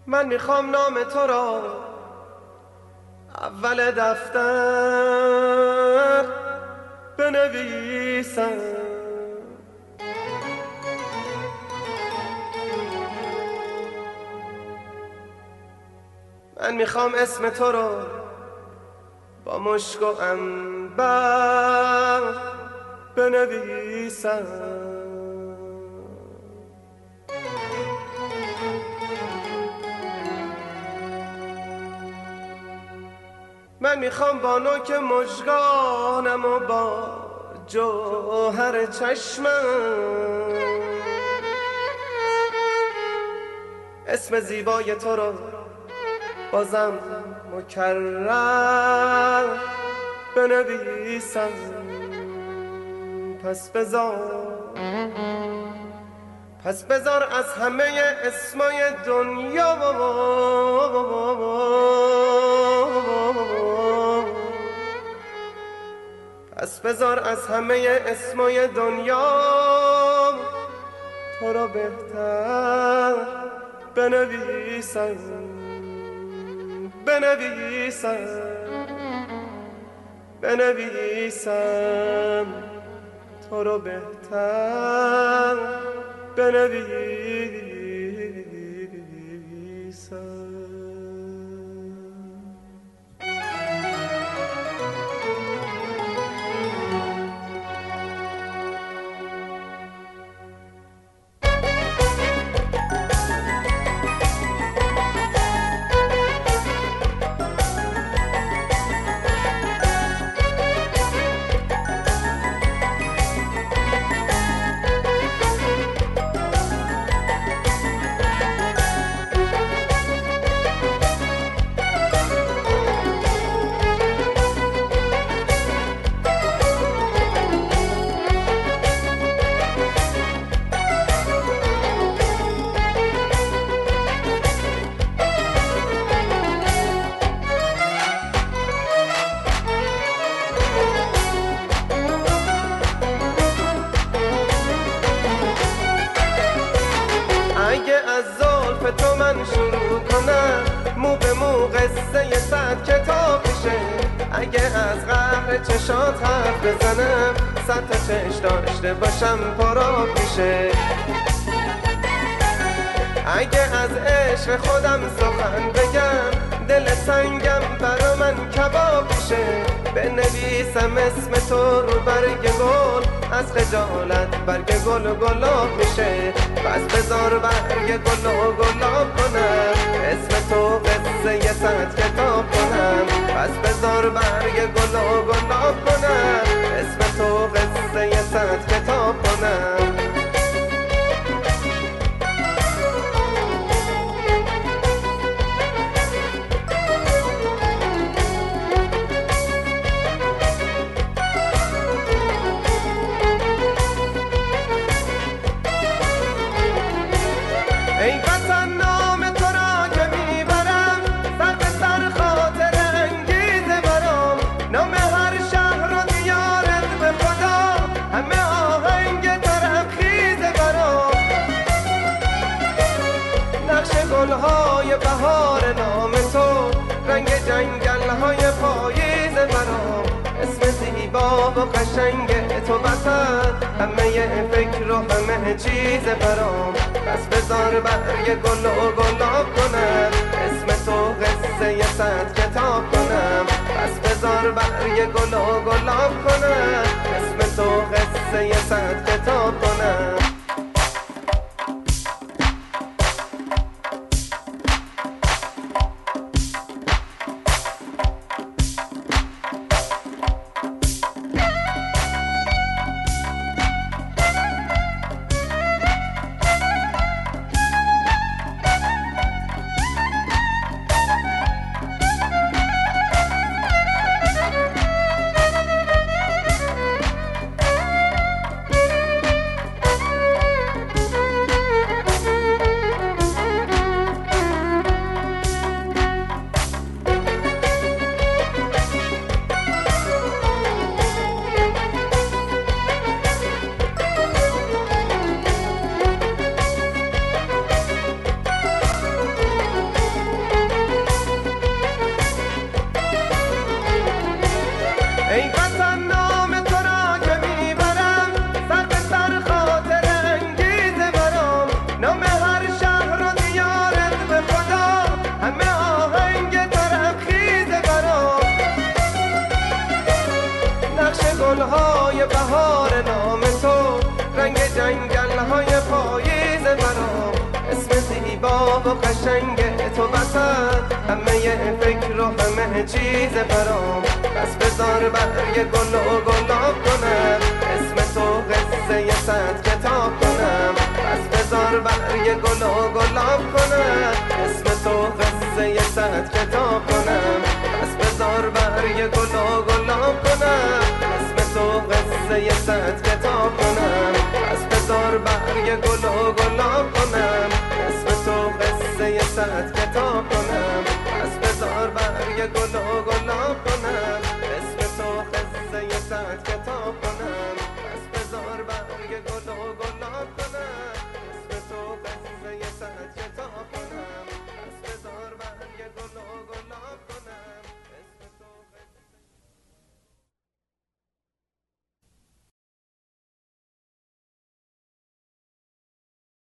من میخوام نام تو را اول دفتر بنویسم. من میخوام اسم تو را با مشک و عنبر بنویسم. من میخوام با نوک مژگانم و با جوهر چشمم اسم زیبای تو را بازم مکرر بنویسم. پس بذار از همه اسمای دنیا پس بذار از همه اسمای دنیا تو را بهتر بنویسم. تو را بهتر بنویسم. اگه از زلف تو من شروع کنم مو به مو قصه 100 کتاب میشه. اگه از قهر چشات حرف بزنم 100 تا چش داشته باشم پراب میشه. اگه از عشق خودم سخن بگم دل سنگم برا من کباب میشه. بنویسم اسم تو رو برگ گل از خجالت برگ گل و گلاب میشه. پس بذار برگ گل و گلاب کنم اسم تو قصه 100 کتاب کنم. پس بذار برگ گل و گلاب کنم اسم تو قصه 100 کتاب کنم. ای وطن نام تو را که میبرم سر به سر خاطر انگیزه برام. نام هر شهر و دیارت به خدا همه آهنگ طرب خیزه برام. نقش گلهای بهار نام تو رنگ جنگلهای پاییزه برام. اسم زیبا و قشنگ تو وطن همه فکر و همه چیز برام. پس بذار برگ گل و گلاب کنم اسم تو قصه 100 کتاب کنم. پس بذار برگ گل و گلاب کنم اسم تو قصه 100 کتاب کنم. زیبا و قشنگ تو بسن، همه فکر و همه چیز برام. پس بذار برگ گل و گلاب کنم، اسم تو قصه 100 کتاب کنم. پس بذار برگ گل و گلاب کنم، اسم تو قصه 100 کتاب کنم. پس بذار برگ گل و گلاب کنم، اسم تو قصه 100 کتاب کنم. پس بذار برگ گل و گلاب کنم، اسم تو قصه 100 کتاب کنم. پس بذار برگ گل و گلاب کنم.